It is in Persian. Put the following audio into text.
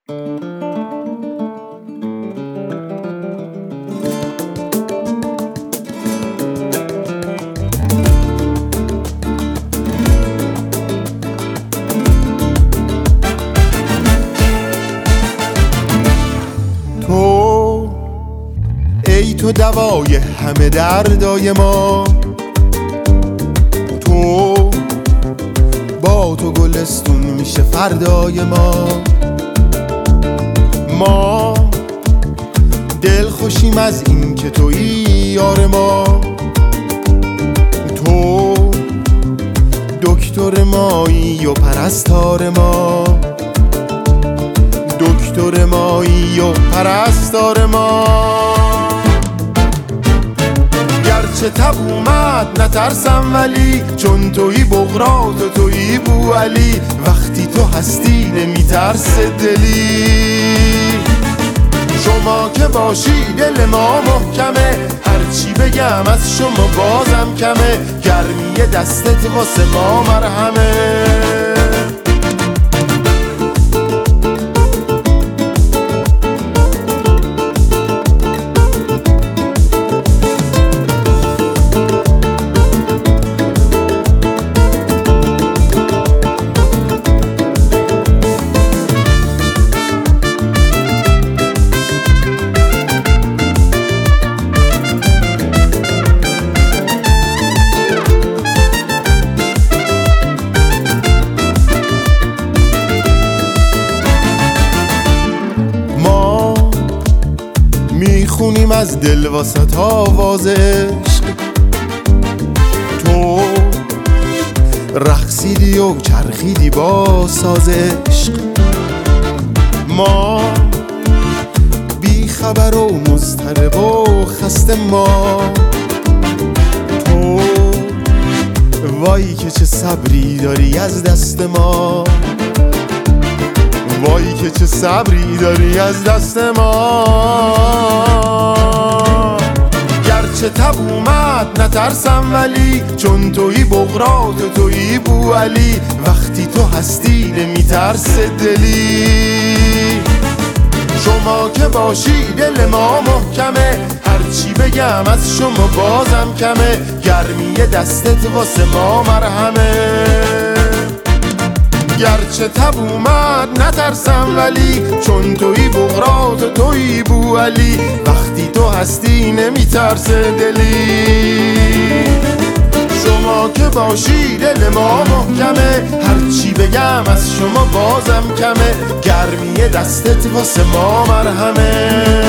ای تو دوای همه دردای ما، تو با تو گلستون میشه فردای ما دل خوشیم از این که تویی یار ما، تو دکتر مایی و پرستار ما، دکتر مایی و پرستار ما. گرچه تب اومد نترسم ولی چون تویی بغرات و تویی بوعلی، وقتی تو هستی نمیترس دلی. شما که باشی دل ما محکمه، هرچی بگم از شما بازم کمه، گرمی دستت واسه ما مرهمه. میخونیم از دل واسط آواز عشق، تو رقصیدی و چرخیدی با ساز عشق. ما بی خبر و مضطرب و خسته، ما تو وای که چه صبری داری از دست ما، وای که چه صبری داری از دست ما. گرچه تب اومد نترسم ولی چون تویی بغرات و تویی بوعلی، وقتی تو هستی نمیترس دلی. شما که باشی دل ما محکمه، هرچی بگم از شما بازم کمه، گرمی دستت واسه ما مرهمه. گرچه تب اومد نترسم ولی چون تویی بغرات و تویی بوعلی، وقتی تو هستی نمیترس دلی. شما که باشی دل ما محکمه، هرچی بگم از شما بازم کمه، گرمی دستت واسه ما مرهمه.